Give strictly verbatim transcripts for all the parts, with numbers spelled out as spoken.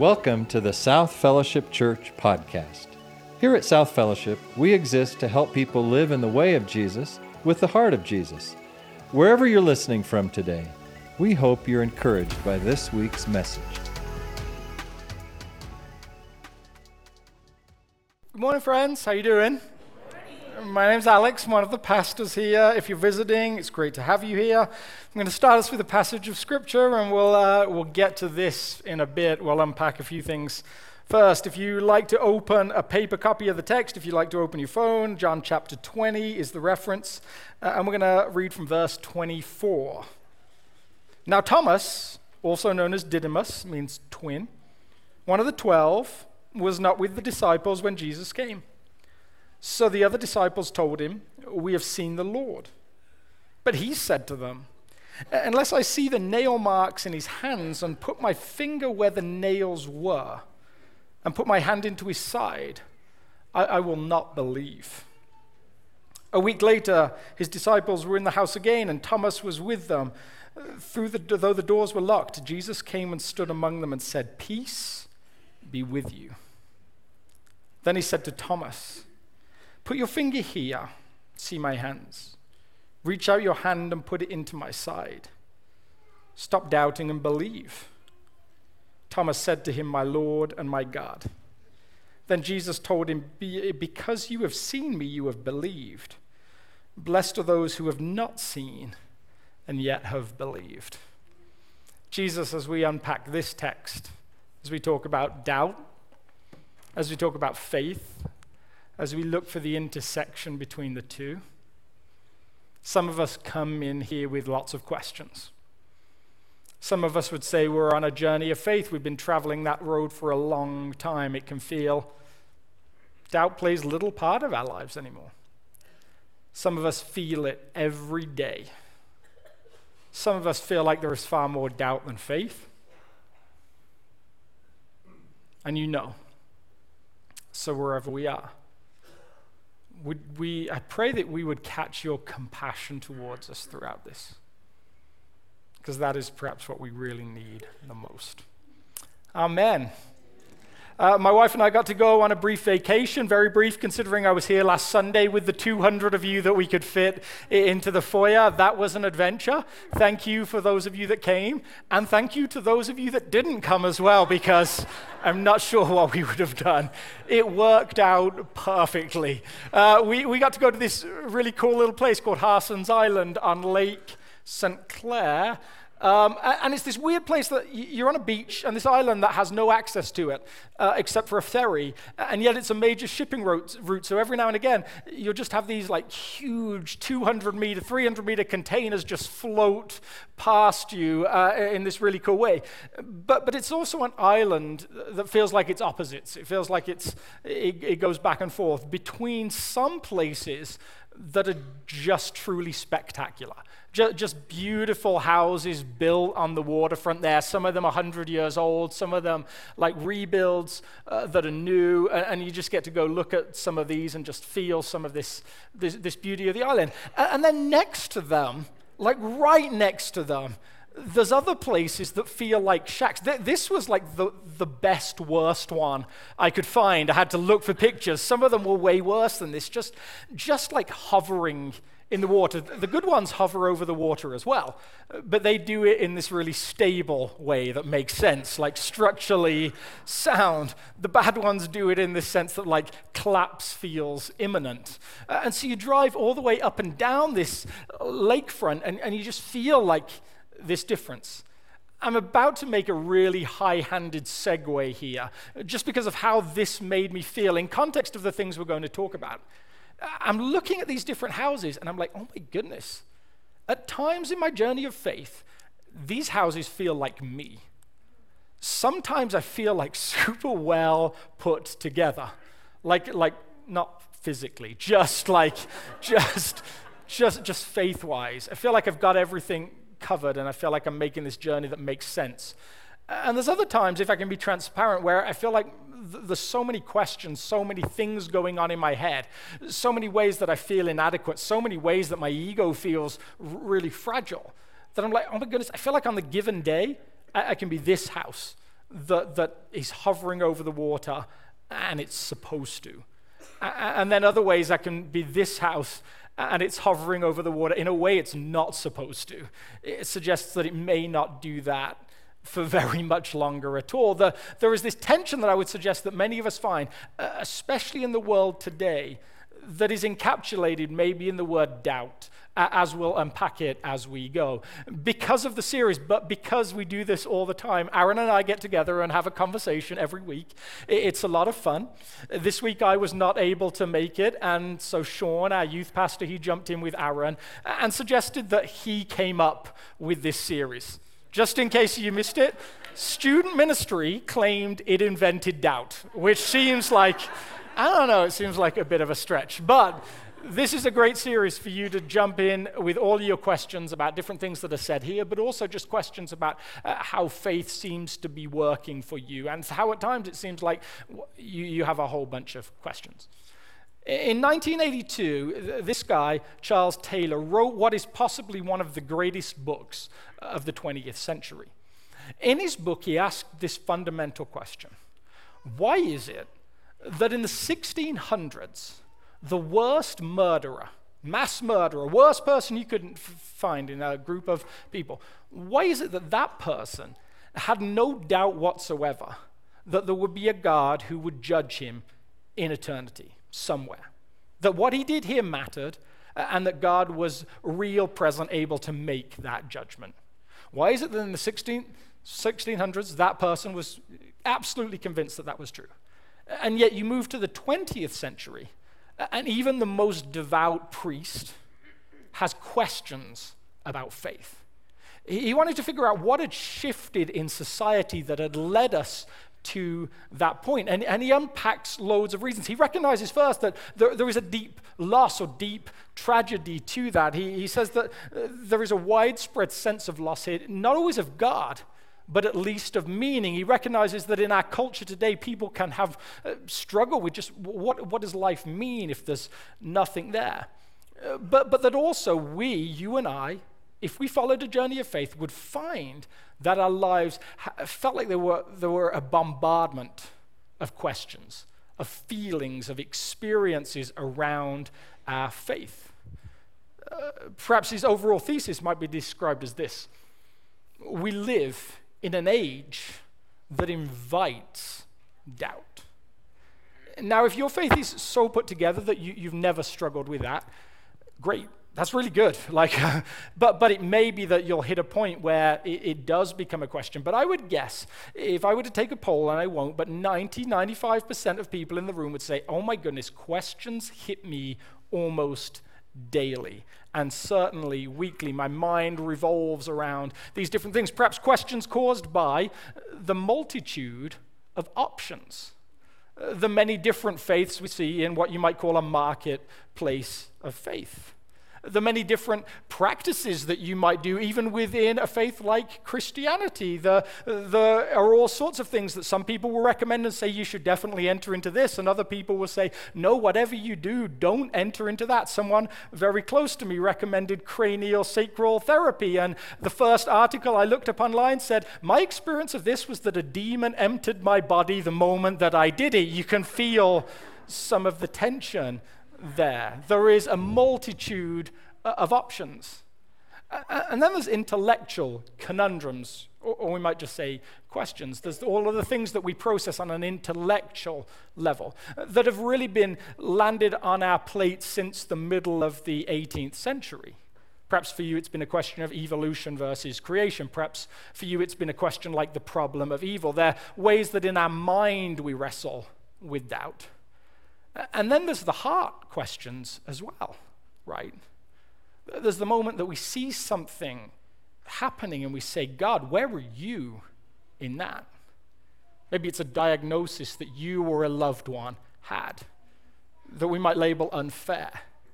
Welcome to the South Fellowship Church podcast. Here at South Fellowship, we exist to help people live in the way of Jesus with the heart of Jesus. Wherever you're listening from today, we hope you're encouraged by this week's message. Good morning, friends. How you doing? My name's Alex. I'm one of the pastors here. If you're visiting, it's great to have you here. I'm going to start us with a passage of Scripture, and we'll uh, we'll get to this in a bit. We'll unpack a few things first. If you like to open a paper copy of the text, if you like to open your phone, John chapter twenty is the reference, uh, and we're going to read from verse twenty-four. Now Thomas, also known as Didymus, means twin, one of the twelve, was not with the disciples when Jesus came. So the other disciples told him, "We have seen the Lord." But he said to them, "Unless I see the nail marks in his hands and put my finger where the nails were and put my hand into his side, I, I will not believe." A week later, his disciples were in the house again, and Thomas was with them. Through the, though the doors were locked, Jesus came and stood among them and said, "Peace be with you." Then he said to Thomas, "Put your finger here, see my hands. Reach out your hand and put it into my side. Stop doubting and believe." Thomas said to him, "My Lord and my God." Then Jesus told him, Be- "Because you have seen me, you have believed. Blessed are those who have not seen and yet have believed." Jesus, as we unpack this text, as we talk about doubt, as we talk about faith, as we look for the intersection between the two, some of us come in here with lots of questions. Some of us would say we're on a journey of faith. We've been traveling that road for a long time. It can feel doubt plays little part of our lives anymore. Some of us feel it every day. Some of us feel like there is far more doubt than faith. And you know, so wherever we are, Would we, I pray that we would catch your compassion towards us throughout this, because that is perhaps what we really need the most. Amen. Uh, my wife and I got to go on a brief vacation, very brief considering I was here last Sunday with the two hundred of you that we could fit into the foyer. That was an adventure. Thank you for those of you that came, and thank you to those of you that didn't come as well, because I'm not sure what we would have done. It worked out perfectly. Uh, we, we got to go to this really cool little place called Harson's Island on Lake Saint Clair. Um, and it's this weird place that you're on a beach and this island that has no access to it uh, except for a ferry, and yet it's a major shipping route, route. So every now and again, you'll just have these like huge two hundred meter, three hundred meter containers just float past you uh, in this really cool way. But but it's also an island that feels like it's opposites. It feels like it's it, it goes back and forth between some places that are just truly spectacular. Just beautiful houses built on the waterfront there. Some of them are one hundred years old, some of them like rebuilds uh, that are new, and, and you just get to go look at some of these and just feel some of this, this, this beauty of the island. And then next to them, like right next to them, there's other places that feel like shacks. This was like the, the best, worst one I could find. I had to look for pictures. Some of them were way worse than this, just, just like hovering in the water. The good ones hover over the water as well, but they do it in this really stable way that makes sense, like structurally sound. The bad ones do it in this sense that like collapse feels imminent. Uh, and so you drive all the way up and down this lakefront, and, and you just feel like this difference. I'm about to make a really high-handed segue here, just because of how this made me feel in context of the things we're going to talk about. I'm looking at these different houses, and I'm like, oh my goodness. At times in my journey of faith, these houses feel like me. Sometimes I feel like super well put together, like like not physically, just like just just just faith-wise. I feel like I've got everything covered, and I feel like I'm making this journey that makes sense. And there's other times, if I can be transparent, where I feel like th- there's so many questions, so many things going on in my head, so many ways that I feel inadequate, so many ways that my ego feels r- really fragile, that I'm like, oh my goodness, I feel like on the given day, I, I can be this house. that, that is hovering over the water and it's supposed to. And then other ways that can be this house and it's hovering over the water in a way it's not supposed to. It suggests that it may not do that for very much longer at all. The, there is this tension that I would suggest that many of us find, uh, especially in the world today, that is encapsulated maybe in the word doubt, uh, as we'll unpack it as we go. Because of the series, but because we do this all the time, Aaron and I get together and have a conversation every week. It's a lot of fun. This week I was not able to make it, and so Sean, our youth pastor, he jumped in with Aaron and suggested that he came up with this series. Just in case you missed it, student ministry claimed it invented doubt, which seems like, I don't know, it seems like a bit of a stretch. But this is a great series for you to jump in with all your questions about different things that are said here, but also just questions about uh, how faith seems to be working for you, and how at times it seems like you, you have a whole bunch of questions. In nineteen eighty-two, this guy, Charles Taylor, wrote what is possibly one of the greatest books of the twentieth century. In his book, he asked this fundamental question: why is it that in the sixteen hundreds, the worst murderer, mass murderer, worst person you could f- find in a group of people, why is it that that person had no doubt whatsoever that there would be a God who would judge him in eternity? Somewhere. That what he did here mattered, and that God was real, present, able to make that judgment. Why is it that in the sixteen hundreds, that person was absolutely convinced that that was true? And yet you move to the twentieth century, and even the most devout priest has questions about faith. He wanted to figure out what had shifted in society that had led us to that point. And, and he unpacks loads of reasons. He recognizes first that there, there is a deep loss or deep tragedy to that. He, he says that uh, there is a widespread sense of loss here, not always of God, but at least of meaning. He recognizes that in our culture today, people can have uh, struggle with just what, what does life mean if there's nothing there. Uh, but, but that also we, you and I, if we followed a journey of faith, would find that our lives ha- felt like there were, there were a bombardment of questions, of feelings, of experiences around our faith. Uh, perhaps his overall thesis might be described as this: we live in an age that invites doubt. Now, if your faith is so put together that you, you've never struggled with that, great. That's really good. Like, but but it may be that you'll hit a point where it, it does become a question. But I would guess, if I were to take a poll, and I won't, but ninety, ninety-five percent of people in the room would say, oh my goodness, questions hit me almost daily. And certainly weekly, my mind revolves around these different things. Perhaps questions caused by the multitude of options, the many different faiths we see in what you might call a marketplace of faith. The many different practices that you might do, even within a faith like Christianity. The, the are all sorts of things that some people will recommend and say you should definitely enter into this, and other people will say, no, whatever you do, don't enter into that. Someone very close to me recommended cranial sacral therapy, and the first article I looked up online said, my experience of this was that a demon entered my body the moment that I did it. You can feel some of the tension there. There is a multitude of options. And then there's intellectual conundrums, or we might just say questions. There's all of the things that we process on an intellectual level that have really been landed on our plate since the middle of the eighteenth century. Perhaps for you it's been a question of evolution versus creation. Perhaps for you it's been a question like the problem of evil. There are ways that in our mind we wrestle with doubt. And then there's the heart questions as well, right? There's the moment that we see something happening and we say, God, where were you in that? Maybe it's a diagnosis that you or a loved one had that we might label unfair.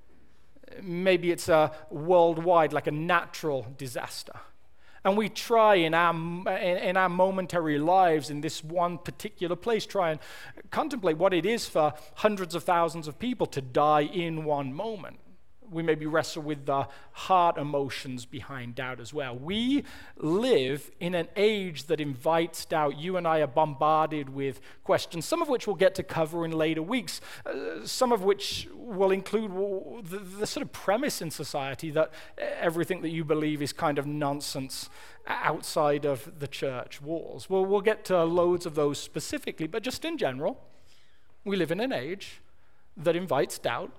Maybe it's a worldwide, like a natural disaster. And we try in our, in our momentary lives in this one particular place, try and contemplate what it is for hundreds of thousands of people to die in one moment. we maybe wrestle with the heart emotions behind doubt as well. We live in an age that invites doubt. You and I are bombarded with questions, some of which we'll get to cover in later weeks, uh, some of which will include well, the, the sort of premise in society that everything that you believe is kind of nonsense outside of the church walls. Well, we'll get to loads of those specifically, but just in general, we live in an age that invites doubt.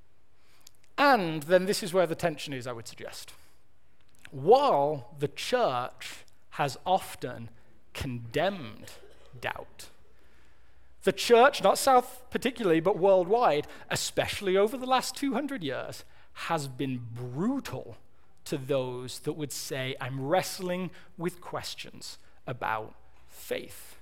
And then this is where the tension is, I would suggest. While the church has often condemned doubt, the church, not South particularly, but worldwide, especially over the last two hundred years, has been brutal to those that would say, I'm wrestling with questions about faith.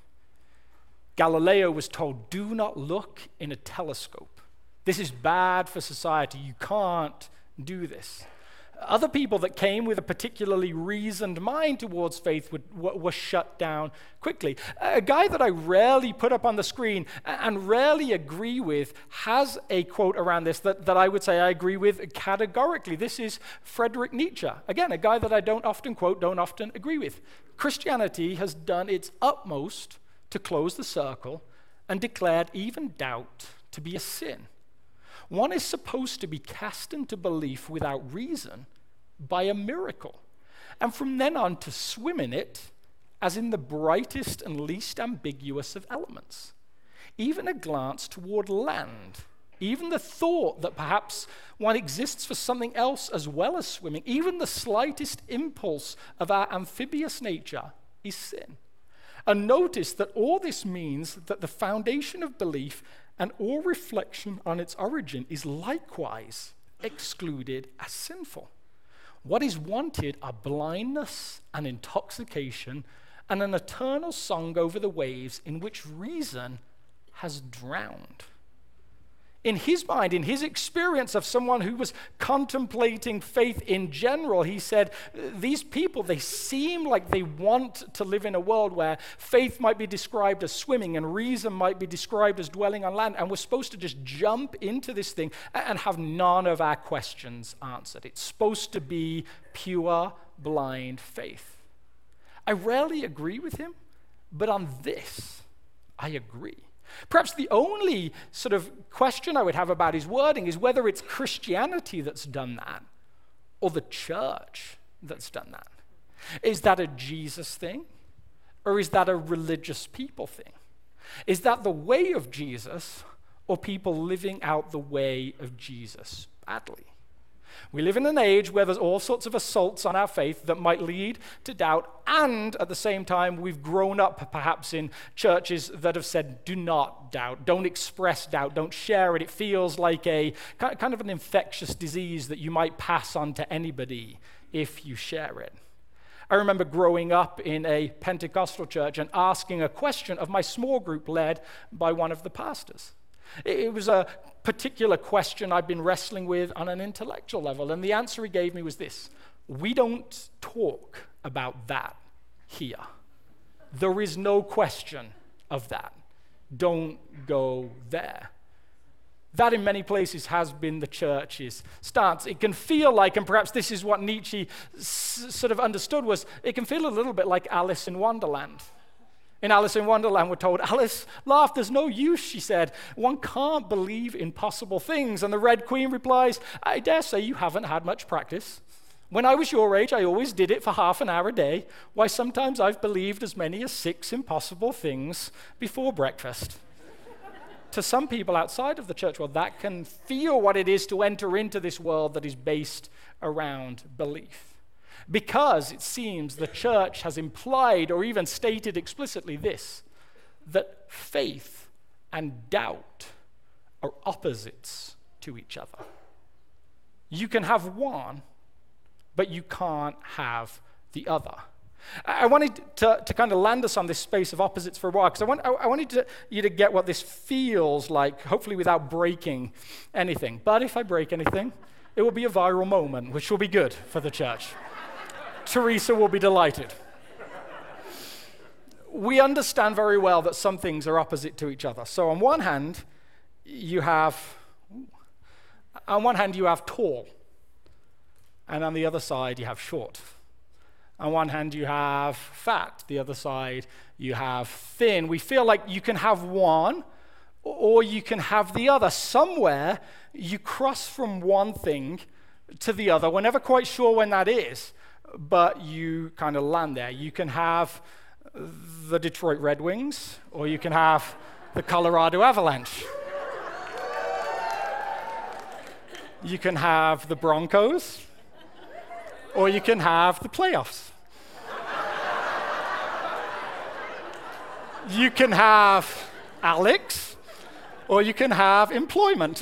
Galileo was told, do not look in a telescope. This is bad for society. You can't do this. Other people that came with a particularly reasoned mind towards faith would, were shut down quickly. A guy that I rarely put up on the screen and rarely agree with has a quote around this that, that I would say I agree with categorically. This is Friedrich Nietzsche. Again, a guy that I don't often quote, don't often agree with. Christianity has done its utmost to close the circle and declared even doubt to be a sin. One is supposed to be cast into belief without reason by a miracle, and from then on to swim in it as in the brightest and least ambiguous of elements. Even a glance toward land, even the thought that perhaps one exists for something else as well as swimming, even the slightest impulse of our amphibious nature is sin. And notice that all this means that the foundation of belief and all reflection on its origin is likewise excluded as sinful. What is wanted are blindness and intoxication and an eternal song over the waves in which reason has drowned. In his mind, in his experience of someone who was contemplating faith in general, he said, these people, they seem like they want to live in a world where faith might be described as swimming and reason might be described as dwelling on land, and we're supposed to just jump into this thing and have none of our questions answered. It's supposed to be pure, blind faith. I rarely agree with him, but on this, I agree. Perhaps the only sort of question I would have about his wording is whether it's Christianity that's done that or the church that's done that. Is that a Jesus thing or is that a religious people thing? Is that the way of Jesus or people living out the way of Jesus badly? We live in an age where there's all sorts of assaults on our faith that might lead to doubt, and at the same time, we've grown up perhaps in churches that have said, do not doubt, don't express doubt, don't share it. It feels like a kind of an infectious disease that you might pass on to anybody if you share it. I remember growing up in a Pentecostal church and asking a question of my small group led by one of the pastors. It was a particular question I'd been wrestling with on an intellectual level, and the answer he gave me was this: we don't talk about that here. There is no question of that. Don't go there. That in many places has been the church's stance. It can feel like, and perhaps this is what Nietzsche s- sort of understood, was it can feel a little bit like Alice in Wonderland. In Alice in Wonderland, we're told, Alice laughed, there's no use, she said. One can't believe impossible things. And the Red Queen replies, I dare say you haven't had much practice. When I was your age, I always did it for half an hour a day. Why, sometimes I've believed as many as six impossible things before breakfast. To some people outside of the church world, that can feel what it is to enter into this world that is based around belief. Because it seems the church has implied or even stated explicitly this, that faith and doubt are opposites to each other. You can have one, but you can't have the other. I wanted to, to kind of land us on this space of opposites for a while, because I, want, I, I wanted to, you to get what this feels like, hopefully without breaking anything. But if I break anything, it will be a viral moment, which will be good for the church. Teresa will be delighted. We understand very well that some things are opposite to each other. So on one hand, you have, on one hand, you have tall. And on the other side, you have short. On one hand, you have fat. The other side, you have thin. We feel like you can have one or you can have the other. Somewhere, you cross from one thing to the other. We're never quite sure when that is, but you kind of land there. You can have the Detroit Red Wings, or you can have the Colorado Avalanche. You can have the Broncos, or you can have the playoffs. You can have Alex, or you can have employment.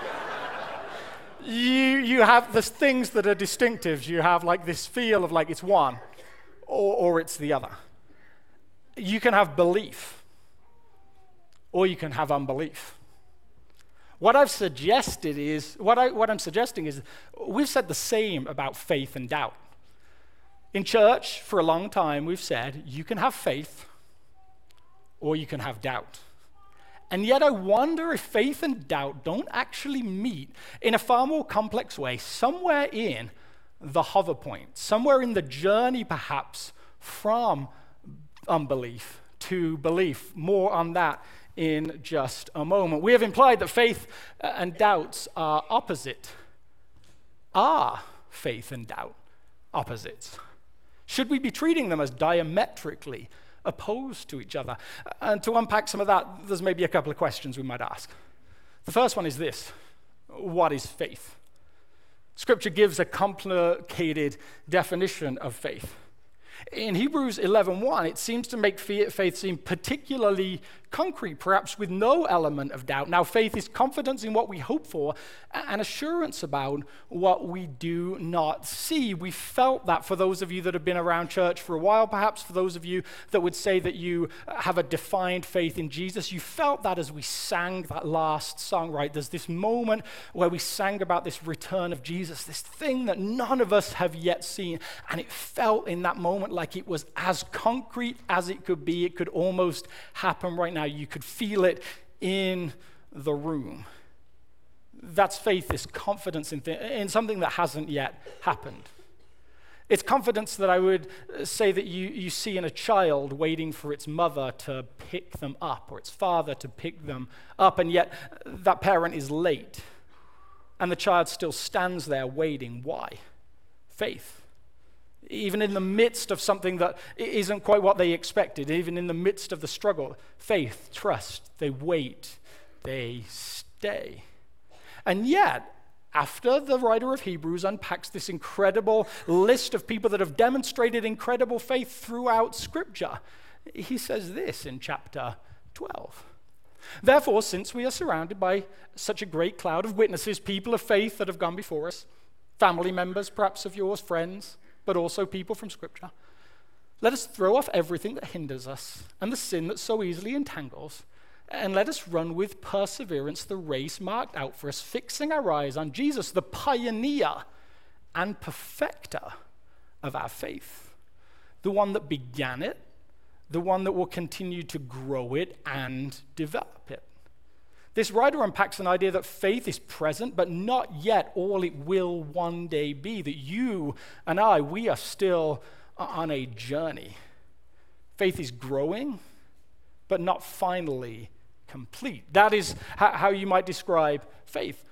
you you have the things that are distinctives. You have like this feel of like it's one, or, or it's the other. You can have belief, or you can have unbelief. What I've suggested is, what, I, what I'm suggesting is, we've said the same about faith and doubt. In church, for a long time, we've said, you can have faith, or you can have doubt. And yet I wonder if faith and doubt don't actually meet in a far more complex way, somewhere in the hover point, somewhere in the journey perhaps from unbelief to belief. More on that in just a moment. We have implied that faith and doubts are opposite. Are faith and doubt opposites? Should we be treating them as diametrically opposed to each other? And to unpack some of that, there's maybe a couple of questions we might ask. The first one is this: what is faith? Scripture gives a complicated definition of faith. In Hebrews eleven one, it seems to make faith seem particularly concrete, perhaps with no element of doubt. Now, faith is confidence in what we hope for and assurance about what we do not see. We felt that for those of you that have been around church for a while, perhaps for those of you that would say that you have a defined faith in Jesus, you felt that as we sang that last song, right? There's this moment where we sang about this return of Jesus, this thing that none of us have yet seen, and it felt in that moment like it was as concrete as it could be. It could almost happen right now. You could feel it in the room. That's faith, this confidence in, th- in something that hasn't yet happened. It's confidence that I would say that you, you see in a child waiting for its mother to pick them up, or its father to pick them up, and yet that parent is late, and the child still stands there waiting. Why? Faith. Even in the midst of something that isn't quite what they expected, even in the midst of the struggle, faith, trust, they wait, they stay. And yet, after the writer of Hebrews unpacks this incredible list of people that have demonstrated incredible faith throughout Scripture, he says this in chapter twelve. Therefore, since we are surrounded by such a great cloud of witnesses, people of faith that have gone before us, family members perhaps of yours, friends, but also people from Scripture, let us throw off everything that hinders us and the sin that so easily entangles, and let us run with perseverance the race marked out for us, fixing our eyes on Jesus, the pioneer and perfecter of our faith, the one that began it, the one that will continue to grow it and develop it. This writer unpacks an idea that faith is present, but not yet all it will one day be, that you and I, we are still on a journey. Faith is growing, but not finally complete. That is how you might describe faith.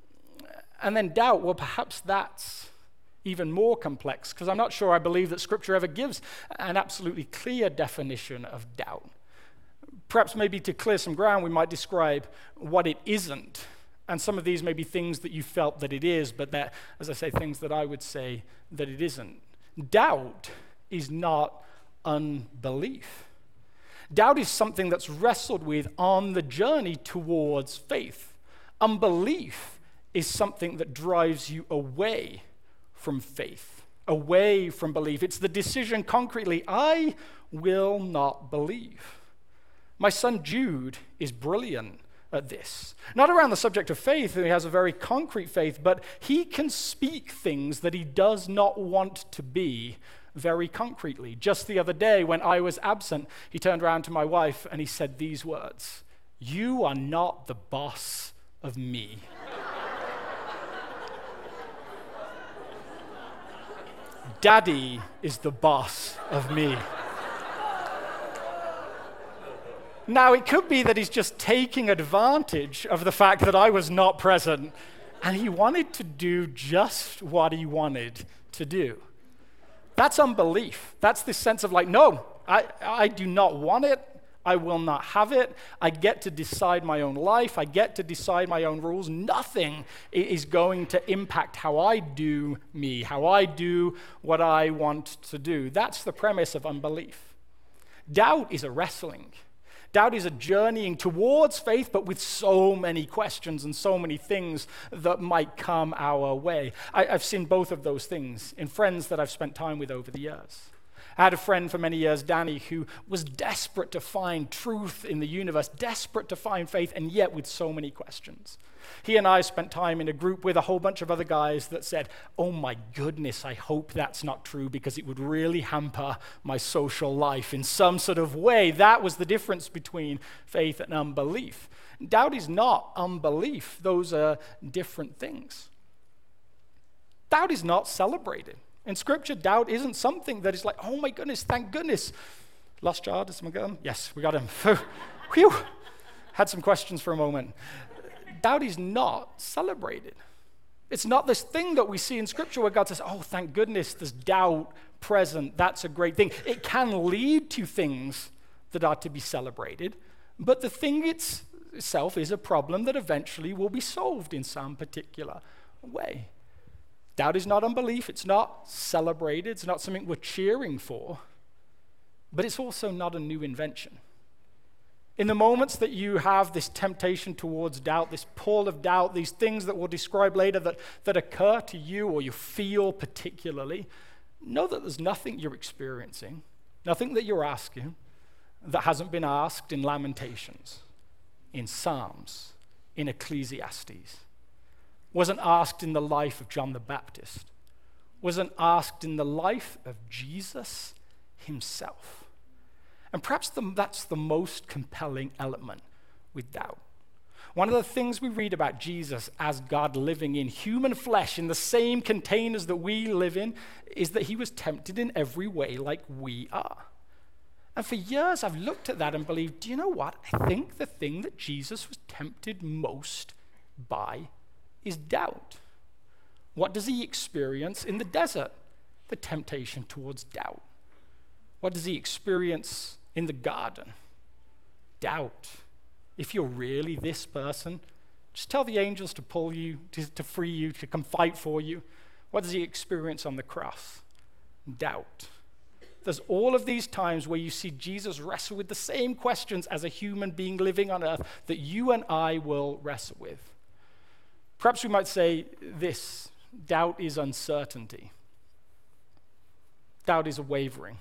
And then doubt, well, perhaps that's even more complex, because I'm not sure I believe that Scripture ever gives an absolutely clear definition of doubt. Perhaps maybe to clear some ground, we might describe what it isn't. And some of these may be things that you felt that it is, but that, as I say, things that I would say that it isn't. Doubt is not unbelief. Doubt is something that's wrestled with on the journey towards faith. Unbelief is something that drives you away from faith, away from belief. It's the decision concretely, I will not believe. My son Jude is brilliant at this. Not around the subject of faith, he has a very concrete faith, but he can speak things that he does not want to be very concretely. Just the other day when I was absent, he turned around to my wife and he said these words: "You are not the boss of me." Daddy is the boss of me. Now, it could be that he's just taking advantage of the fact that I was not present, and he wanted to do just what he wanted to do. That's unbelief. That's this sense of like, no, I, I do not want it. I will not have it. I get to decide my own life. I get to decide my own rules. Nothing is going to impact how I do me, how I do what I want to do. That's the premise of unbelief. Doubt is a wrestling. Doubt is a journeying towards faith, but with so many questions and so many things that might come our way. I, I've seen both of those things in friends that I've spent time with over the years. I had a friend for many years, Danny, who was desperate to find truth in the universe, desperate to find faith, and yet with so many questions. He and I spent time in a group with a whole bunch of other guys that said, oh my goodness, I hope that's not true because it would really hamper my social life in some sort of way. That was the difference between faith and unbelief. Doubt is not unbelief. Those are different things. Doubt is not celebrated. In Scripture, doubt isn't something that is like, oh my goodness, thank goodness. Lost child, did someone get him? Yes, we got him. Phew. Had some questions for a moment. Doubt is not celebrated. It's not this thing that we see in Scripture where God says, oh, thank goodness there's doubt present. That's a great thing. It can lead to things that are to be celebrated, but the thing it's, itself is a problem that eventually will be solved in some particular way. Doubt is not unbelief. It's not celebrated. It's not something we're cheering for, but it's also not a new invention. In the moments that you have this temptation towards doubt, this pull of doubt, these things that we'll describe later that, that occur to you or you feel particularly, know that there's nothing you're experiencing, nothing that you're asking that hasn't been asked in Lamentations, in Psalms, in Ecclesiastes, wasn't asked in the life of John the Baptist, wasn't asked in the life of Jesus himself. And perhaps the, that's the most compelling element with doubt. One of the things we read about Jesus as God living in human flesh in the same containers that we live in is that he was tempted in every way like we are. And for years I've looked at that and believed, do you know what? I think the thing that Jesus was tempted most by is doubt. What does he experience in the desert? The temptation towards doubt. What does he experience in the garden? Doubt. If you're really this person, just tell the angels to pull you, to, to free you, to come fight for you. What does he experience on the cross? Doubt. There's all of these times where you see Jesus wrestle with the same questions as a human being living on earth that you and I will wrestle with. Perhaps we might say this: doubt is uncertainty. Doubt is a wavering.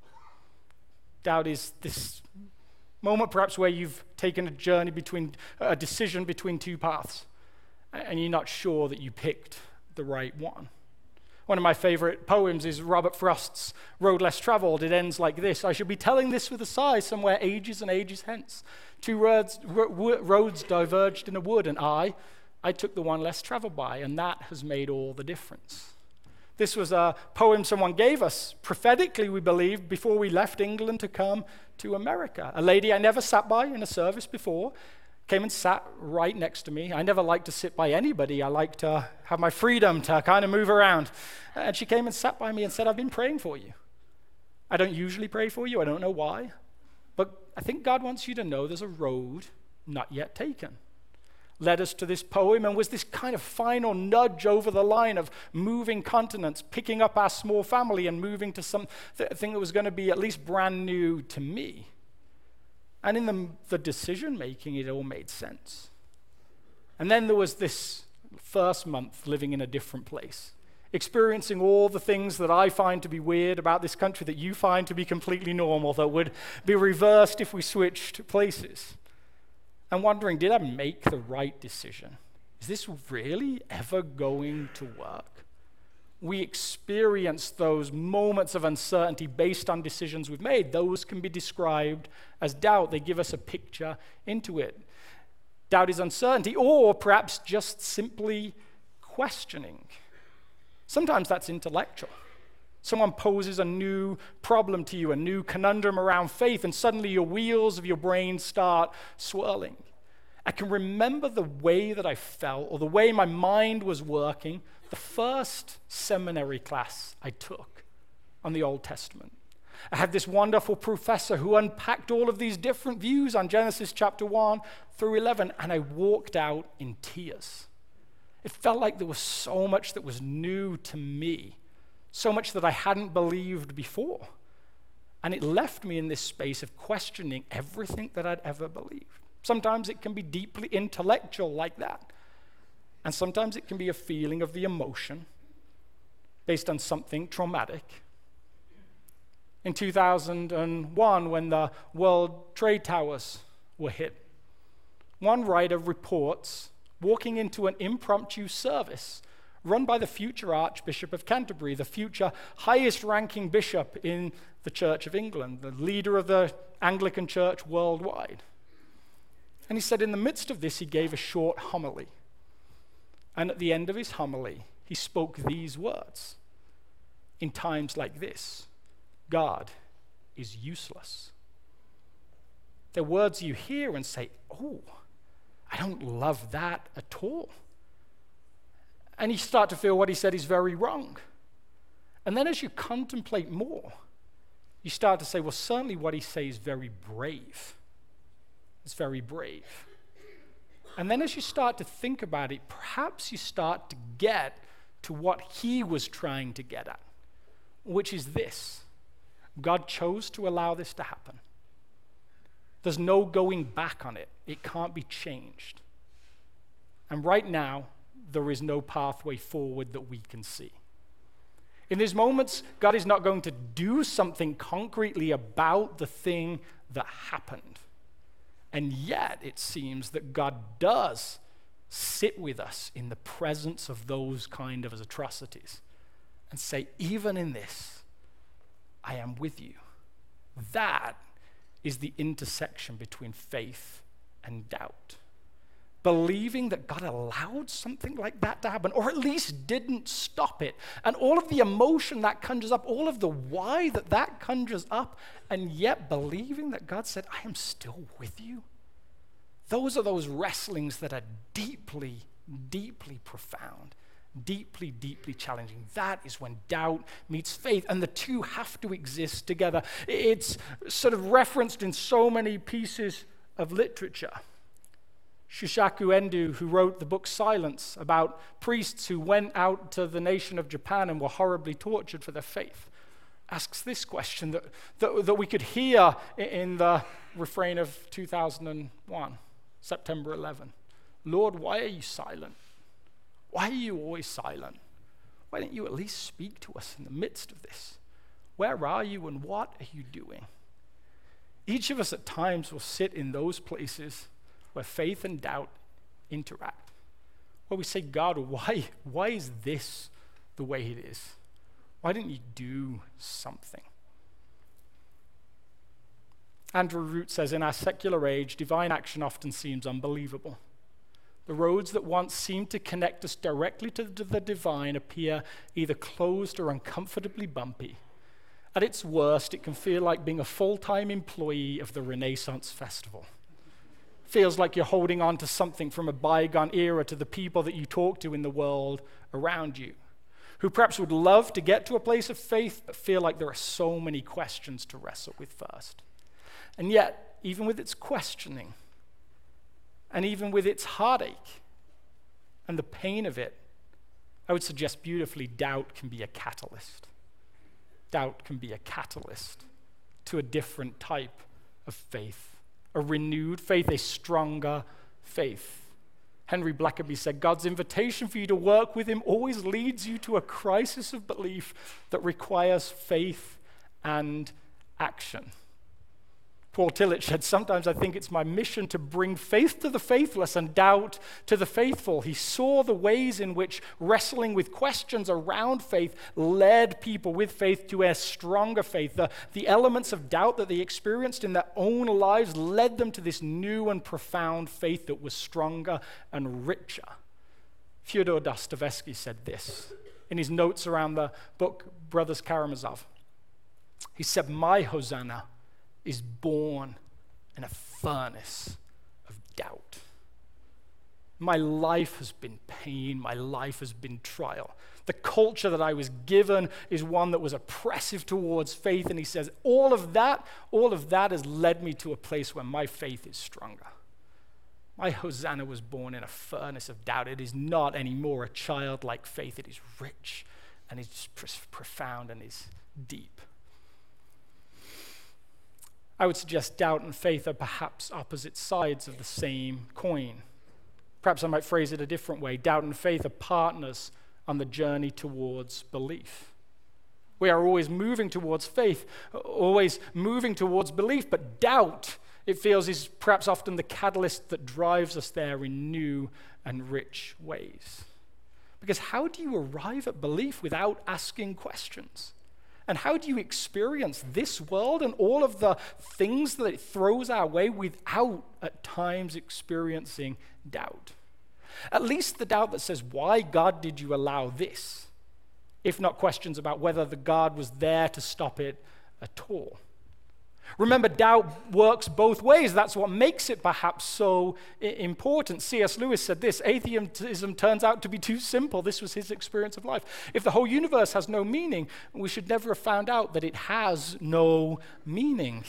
Doubt is this moment perhaps where you've taken a journey between, a decision between two paths, and you're not sure that you picked the right one. One of my favorite poems is Robert Frost's Road Less Traveled. It ends like this: I shall be telling this with a sigh somewhere ages and ages hence. Two roads, roads diverged in a wood, and I, I took the one less traveled by, and that has made all the difference. This was a poem someone gave us, prophetically, we believe, before we left England to come to America. A lady I never sat by in a service before came and sat right next to me. I never like to sit by anybody. I like to have my freedom to kind of move around. And she came and sat by me and said, I've been praying for you. I don't usually pray for you. I don't know why. But I think God wants you to know there's a road not yet taken. Led us to this poem and was this kind of final nudge over the line of moving continents, picking up our small family and moving to something that was going to be at least brand new to me. And in the, the decision making, it all made sense. And then there was this first month living in a different place, experiencing all the things that I find to be weird about this country that you find to be completely normal, that would be reversed if we switched places. And wondering, did I make the right decision? Is this really ever going to work? We experience those moments of uncertainty based on decisions we've made. Those can be described as doubt. They give us a picture into it. Doubt is uncertainty, or perhaps just simply questioning. Sometimes that's intellectual. Someone poses a new problem to you, a new conundrum around faith, and suddenly your wheels of your brain start swirling. I can remember the way that I felt, or the way my mind was working, the first seminary class I took on the Old Testament. I had this wonderful professor who unpacked all of these different views on Genesis chapter one through eleven, and I walked out in tears. It felt like there was so much that was new to me, so much that I hadn't believed before. And it left me in this space of questioning everything that I'd ever believed. Sometimes it can be deeply intellectual like that. And sometimes it can be a feeling of the emotion based on something traumatic. In two thousand one, when the World Trade Towers were hit, one writer reports walking into an impromptu service run by the future Archbishop of Canterbury, the future highest-ranking bishop in the Church of England, the leader of the Anglican Church worldwide. And he said in the midst of this, he gave a short homily. And at the end of his homily, he spoke these words: in times like this, God is useless. They're words you hear and say, oh, I don't love that at all. And you start to feel what he said is very wrong. And then as you contemplate more, you start to say, well, certainly what he says is very brave. It's very brave. And then as you start to think about it, perhaps you start to get to what he was trying to get at, which is this: God chose to allow this to happen. There's no going back on it. It can't be changed. And right now, there is no pathway forward that we can see. In these moments, God is not going to do something concretely about the thing that happened. And yet, it seems that God does sit with us in the presence of those kind of atrocities and say, even in this, I am with you. That is the intersection between faith and doubt. Believing that God allowed something like that to happen, or at least didn't stop it, and all of the emotion that conjures up, all of the why that that conjures up, and yet believing that God said, I am still with you. Those are those wrestlings that are deeply, deeply profound, deeply, deeply challenging. That is when doubt meets faith, and the two have to exist together. It's sort of referenced in so many pieces of literature. Shushaku Endo, who wrote the book Silence, about priests who went out to the nation of Japan and were horribly tortured for their faith, asks this question that, that, that we could hear in the refrain of two thousand one, September eleventh. Lord, why are you silent? Why are you always silent? Why don't you at least speak to us in the midst of this? Where are you and what are you doing? Each of us at times will sit in those places where faith and doubt interact, where we say, God, why, why is this the way it is? Why didn't you do something? Andrew Root says, in our secular age, divine action often seems unbelievable. The roads that once seemed to connect us directly to the divine appear either closed or uncomfortably bumpy. At its worst, it can feel like being a full-time employee of the Renaissance Festival. Feels like you're holding on to something from a bygone era to the people that you talk to in the world around you, who perhaps would love to get to a place of faith, but feel like there are so many questions to wrestle with first. And yet, even with its questioning, and even with its heartache and the pain of it, I would suggest beautifully, doubt can be a catalyst. Doubt can be a catalyst to a different type of faith. A renewed faith, a stronger faith. Henry Blackaby said, God's invitation for you to work with him always leads you to a crisis of belief that requires faith and action. Paul Tillich said, sometimes I think it's my mission to bring faith to the faithless and doubt to the faithful. He saw the ways in which wrestling with questions around faith led people with faith to a stronger faith. The, the elements of doubt that they experienced in their own lives led them to this new and profound faith that was stronger and richer. Fyodor Dostoevsky said this, in his notes around the book Brothers Karamazov. He said, my Hosanna is born in a furnace of doubt. My life has been pain. My life has been trial. The culture that I was given is one that was oppressive towards faith. And he says, all of that, all of that has led me to a place where my faith is stronger. My Hosanna was born in a furnace of doubt. It is not anymore a childlike faith. It is rich and it's profound and is deep. I would suggest doubt and faith are perhaps opposite sides of the same coin. Perhaps I might phrase it a different way. Doubt and faith are partners on the journey towards belief. We are always moving towards faith, always moving towards belief, but doubt, it feels, is perhaps often the catalyst that drives us there in new and rich ways. Because how do you arrive at belief without asking questions? And how do you experience this world and all of the things that it throws our way without, at times, experiencing doubt? At least the doubt that says, why, God, did you allow this? If not questions about whether the God was there to stop it at all. Remember, doubt works both ways. That's what makes it perhaps so I- important. C S Lewis said this, atheism turns out to be too simple. This was his experience of life. If the whole universe has no meaning, we should never have found out that it has no meaning.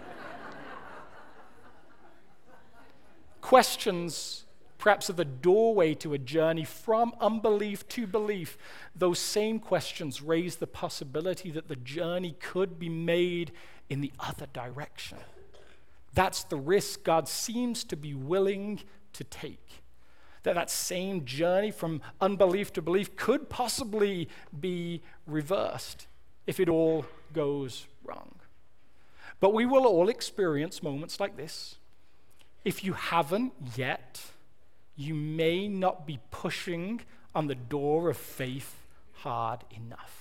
Questions perhaps are the doorway to a journey from unbelief to belief. Those same questions raise the possibility that the journey could be made in the other direction. That's the risk God seems to be willing to take. That that same journey from unbelief to belief could possibly be reversed if it all goes wrong. But we will all experience moments like this. If you haven't yet, you may not be pushing on the door of faith hard enough.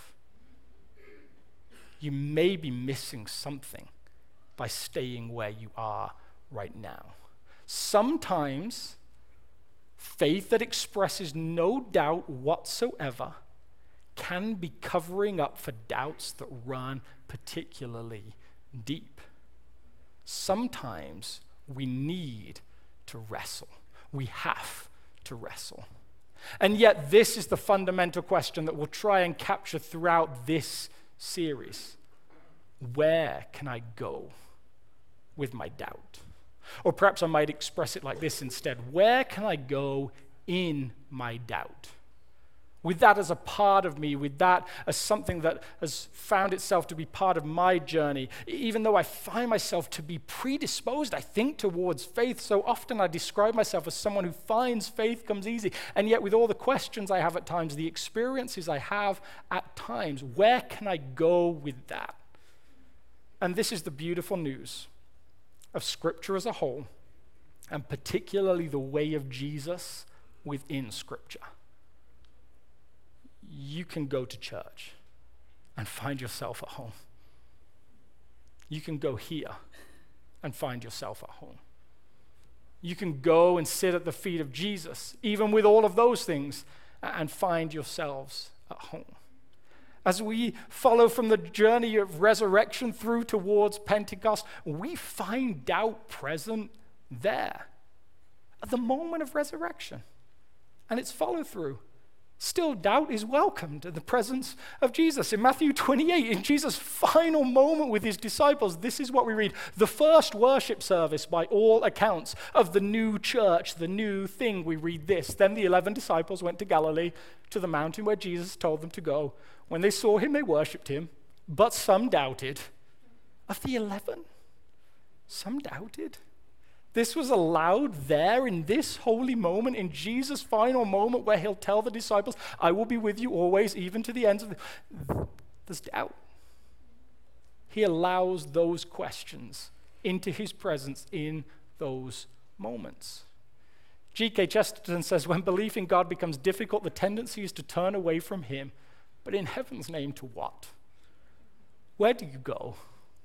You may be missing something by staying where you are right now. Sometimes faith that expresses no doubt whatsoever can be covering up for doubts that run particularly deep. Sometimes we need to wrestle. We have to wrestle. And yet this is the fundamental question that we'll try and capture throughout this series. Where can I go with my doubt? Or perhaps I might express it like this instead. Where can I go in my doubt? With that as a part of me, with that as something that has found itself to be part of my journey, even though I find myself to be predisposed, I think, towards faith. So often I describe myself as someone who finds faith comes easy. And yet with all the questions I have at times, the experiences I have at times, where can I go with that? And this is the beautiful news of Scripture as a whole, and particularly the way of Jesus within Scripture. You can go to church and find yourself at home. You can go here and find yourself at home. You can go and sit at the feet of Jesus, even with all of those things, and find yourselves at home. As we follow from the journey of resurrection through towards Pentecost, we find doubt present there at the moment of resurrection and its follow through. Still, doubt is welcomed in the presence of Jesus. In Matthew twenty-eight, in Jesus' final moment with his disciples, this is what we read. The first worship service, by all accounts, of the new church, the new thing, we read this. Then the eleven disciples went to Galilee, to the mountain where Jesus told them to go. When they saw him, they worshipped him, but some doubted. Of the eleven, some doubted. This was allowed there in this holy moment, in Jesus' final moment where he'll tell the disciples, I will be with you always, even to the ends of the... There's doubt. He allows those questions into his presence in those moments. G K Chesterton says, when belief in God becomes difficult, the tendency is to turn away from him. But in heaven's name, to what? Where do you go?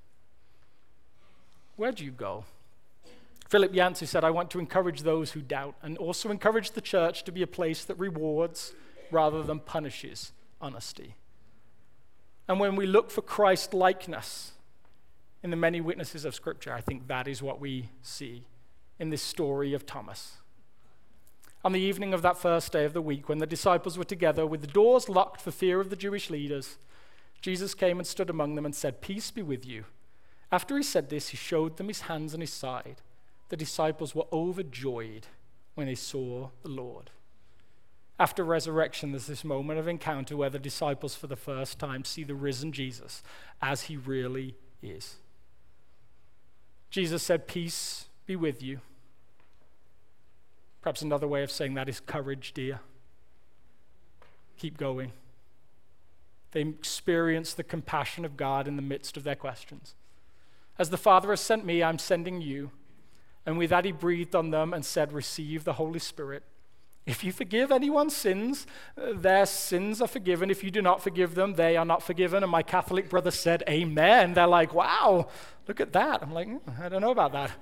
Where do you go? Philip Yancey said, I want to encourage those who doubt and also encourage the church to be a place that rewards rather than punishes honesty. And when we look for Christ-likeness in the many witnesses of Scripture, I think that is what we see in this story of Thomas. On the evening of that first day of the week, when the disciples were together with the doors locked for fear of the Jewish leaders, Jesus came and stood among them and said, "Peace be with you." After he said this, he showed them his hands and his side. The disciples were overjoyed when they saw the Lord. After resurrection, there's this moment of encounter where the disciples for the first time see the risen Jesus as he really is. Jesus said, "Peace be with you." Perhaps another way of saying that is courage, dear. Keep going. They experience the compassion of God in the midst of their questions. As the Father has sent me, I'm sending you. And with that he breathed on them and said, "Receive the Holy Spirit. If you forgive anyone's sins, their sins are forgiven. If you do not forgive them, they are not forgiven." And my Catholic brother said, "Amen." They're like, "Wow, look at that." I'm like, mm, I don't know about that.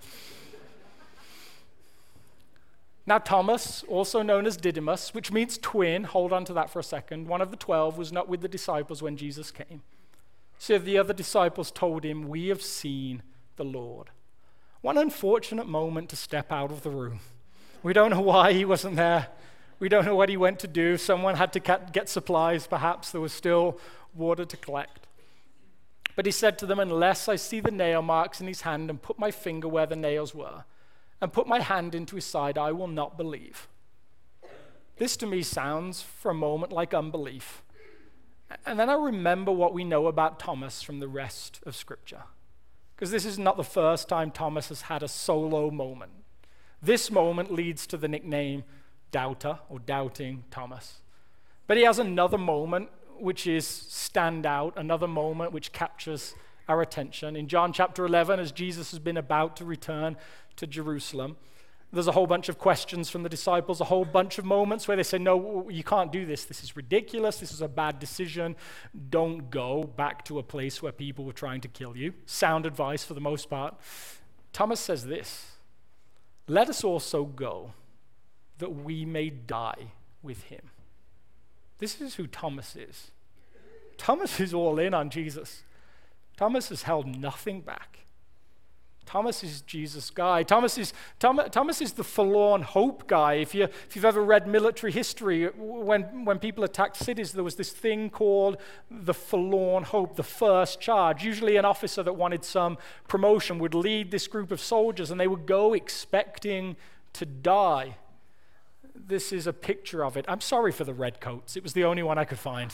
Now Thomas, also known as Didymus, which means twin, hold on to that for a second, one of the twelve, was not with the disciples when Jesus came. So the other disciples told him, "We have seen the Lord." What an unfortunate moment to step out of the room. We don't know why he wasn't there. We don't know what he went to do. Someone had to get supplies, perhaps. There was still water to collect. But he said to them, "Unless I see the nail marks in his hand and put my finger where the nails were, and put my hand into his side, I will not believe." This to me sounds for a moment like unbelief. And then I remember what we know about Thomas from the rest of Scripture. Because this is not the first time Thomas has had a solo moment. This moment leads to the nickname Doubter or Doubting Thomas. But he has another moment which is stand out, another moment which captures our attention. In John chapter eleven, as Jesus has been about to return to Jerusalem, there's a whole bunch of questions from the disciples, a whole bunch of moments where they say, "No, you can't do this. This is ridiculous. This is a bad decision. Don't go back to a place where people were trying to kill you." Sound advice for the most part. Thomas says this, "Let us also go that we may die with him." This is who Thomas is. Thomas is all in on Jesus. Thomas has held nothing back. Thomas is Jesus' guy. Thomas is, Thomas, Thomas is the forlorn hope guy. If, you, if you've ever read military history, when, when people attacked cities, there was this thing called the forlorn hope, the first charge. Usually an officer that wanted some promotion would lead this group of soldiers, and they would go expecting to die. This is a picture of it. I'm sorry for the red coats. It was the only one I could find.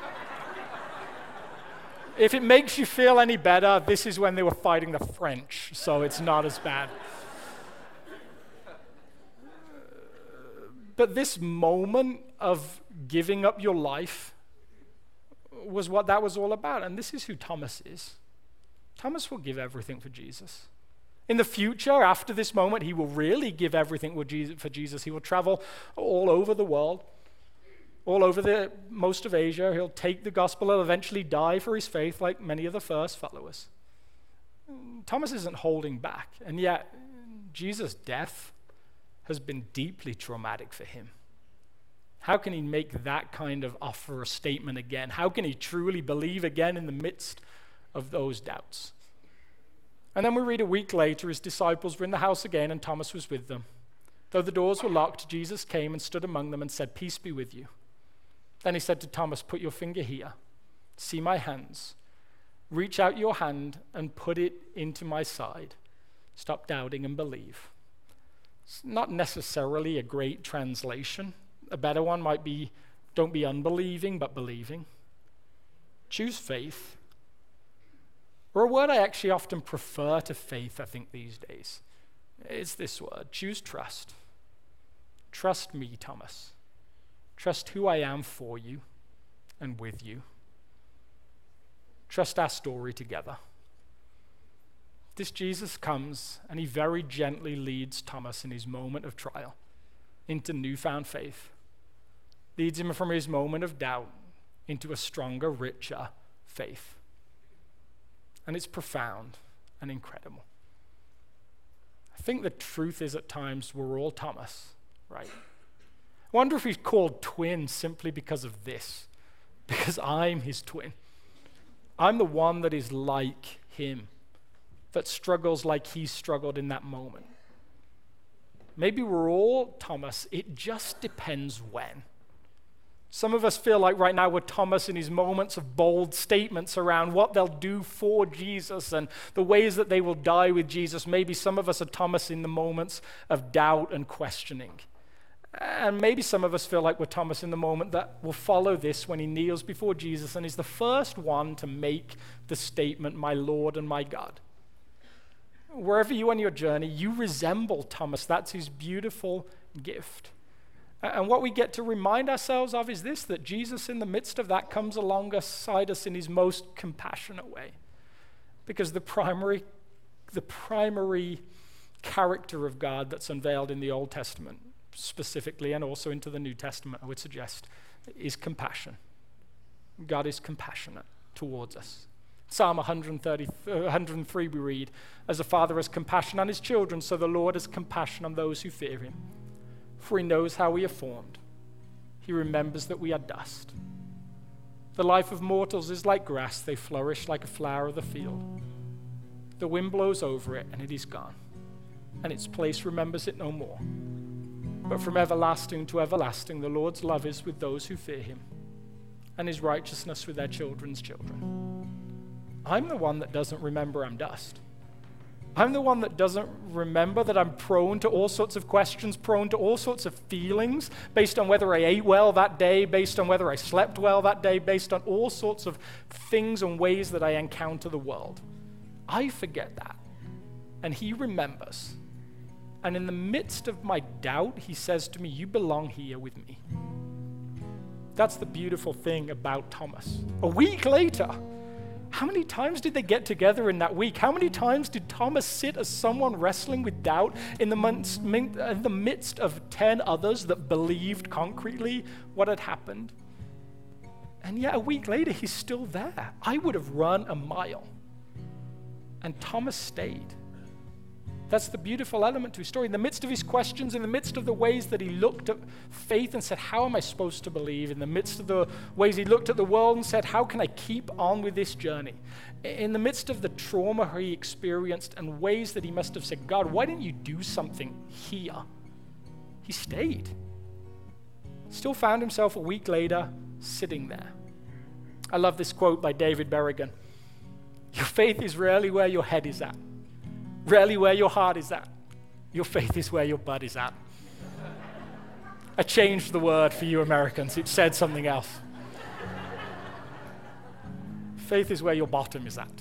If it makes you feel any better, this is when they were fighting the French, so it's not as bad. But this moment of giving up your life was what that was all about, and this is who Thomas is. Thomas will give everything for Jesus. In the future, after this moment, he will really give everything for Jesus. He will travel all over the world. All over the most of Asia. He'll take the gospel and eventually die for his faith like many of the first followers. Thomas isn't holding back, and yet Jesus' death has been deeply traumatic for him. How can he make that kind of offer or statement again? How can he truly believe again in the midst of those doubts? And then we read a week later, his disciples were in the house again, and Thomas was with them. Though the doors were locked, Jesus came and stood among them and said, "Peace be with you." Then he said to Thomas, "Put your finger here. See my hands. Reach out your hand and put it into my side. Stop doubting and believe." It's not necessarily a great translation. A better one might be, don't be unbelieving, but believing. Choose faith. Or a word I actually often prefer to faith, I think, these days. It's this word, choose trust. Trust me, Thomas. Trust who I am for you and with you. Trust our story together. This Jesus comes and he very gently leads Thomas in his moment of trial into newfound faith. Leads him from his moment of doubt into a stronger, richer faith. And it's profound and incredible. I think the truth is at times we're all Thomas, right? I wonder if he's called twin simply because of this. because I'm his twin. I'm the one that is like him, that struggles like he struggled in that moment. Maybe we're all Thomas. It just depends when. Some of us feel like right now we're Thomas in his moments of bold statements around what they'll do for Jesus and the ways that they will die with Jesus. Maybe some of us are Thomas in the moments of doubt and questioning. And maybe some of us feel like we're Thomas in the moment that will follow this when he kneels before Jesus and is the first one to make the statement, "My Lord and my God." Wherever you are on your journey, you resemble Thomas. That's his beautiful gift. And what we get to remind ourselves of is this, that Jesus in the midst of that comes alongside us in his most compassionate way. Because the primary, the primary character of God that's unveiled in the Old Testament, specifically and also into the New Testament, I would suggest, is compassion. God is compassionate towards us. Psalm one thirty, one hundred three we read, "As a father has compassion on his children, so the Lord has compassion on those who fear him. For he knows how we are formed. He remembers that we are dust. The life of mortals is like grass. They flourish like a flower of the field. The wind blows over it, and it is gone, and its place remembers it no more. But from everlasting to everlasting, the Lord's love is with those who fear him, and his righteousness with their children's children." I'm the one that doesn't remember I'm dust. I'm the one that doesn't remember that I'm prone to all sorts of questions, prone to all sorts of feelings, based on whether I ate well that day, based on whether I slept well that day, based on all sorts of things and ways that I encounter the world. I forget that, and he remembers. And in the midst of my doubt, he says to me, "You belong here with me." That's the beautiful thing about Thomas. A week later, how many times did they get together in that week? How many times did Thomas sit as someone wrestling with doubt in the, months, in the midst of ten others that believed concretely what had happened? And yet a week later, he's still there. I would have run a mile. And Thomas stayed. That's the beautiful element to his story. In the midst of his questions, in the midst of the ways that he looked at faith and said, "How am I supposed to believe?" In the midst of the ways he looked at the world and said, "How can I keep on with this journey?" In the midst of the trauma he experienced and ways that he must have said, "God, why didn't you do something here?" He stayed. Still found himself a week later sitting there. I love this quote by David Berrigan. "Your faith is rarely where your head is at. Rarely where your heart is at. Your faith is where your butt is at." I changed the word for you Americans. It said something else. Faith is where your bottom is at.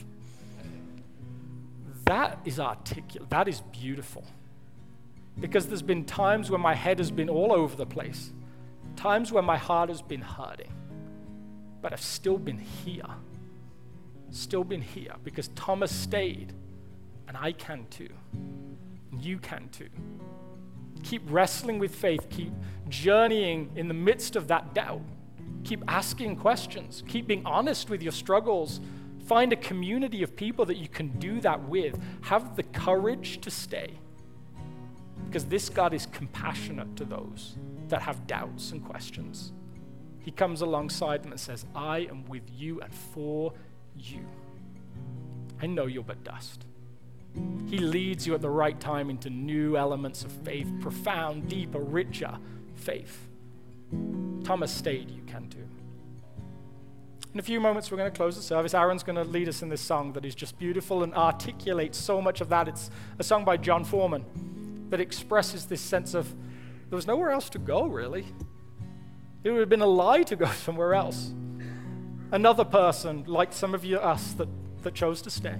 That is articulate. That is beautiful. Because there's been times when my head has been all over the place. Times when my heart has been hurting. But I've still been here. Still been here because Thomas stayed. And I can too. And you can too. Keep wrestling with faith. Keep journeying in the midst of that doubt. Keep asking questions. Keep being honest with your struggles. Find a community of people that you can do that with. Have the courage to stay. Because this God is compassionate to those that have doubts and questions. He comes alongside them and says, "I am with you and for you. I know you're but dust." He leads you at the right time into new elements of faith, profound, deeper, richer faith. Thomas stayed, you can too. In a few moments, we're going to close the service. Aaron's going to lead us in this song that is just beautiful and articulates so much of that. It's a song by John Foreman that expresses this sense of there was nowhere else to go, really. It would have been a lie to go somewhere else. Another person, like some of you, us, that, that chose to stay.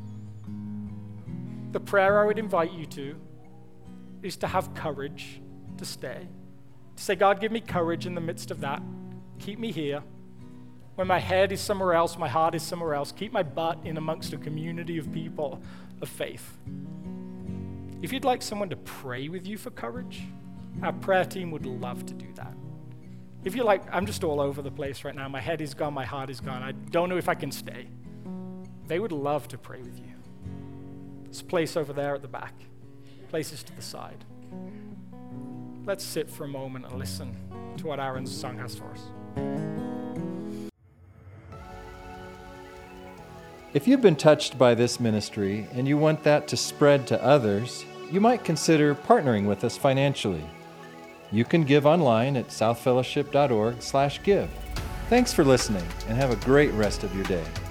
The prayer I would invite you to is to have courage to stay. To say, "God, give me courage in the midst of that. Keep me here. When my head is somewhere else, my heart is somewhere else. Keep my butt in amongst a community of people of faith." If you'd like someone to pray with you for courage, our prayer team would love to do that. If you're like, "I'm just all over the place right now. My head is gone, my heart is gone. I don't know if I can stay." They would love to pray with you. There's a place over there at the back, places to the side. Let's sit for a moment and listen to what Aaron's song has for us. If you've been touched by this ministry and you want that to spread to others, you might consider partnering with us financially. You can give online at southfellowship dot org slash give. Thanks for listening and have a great rest of your day.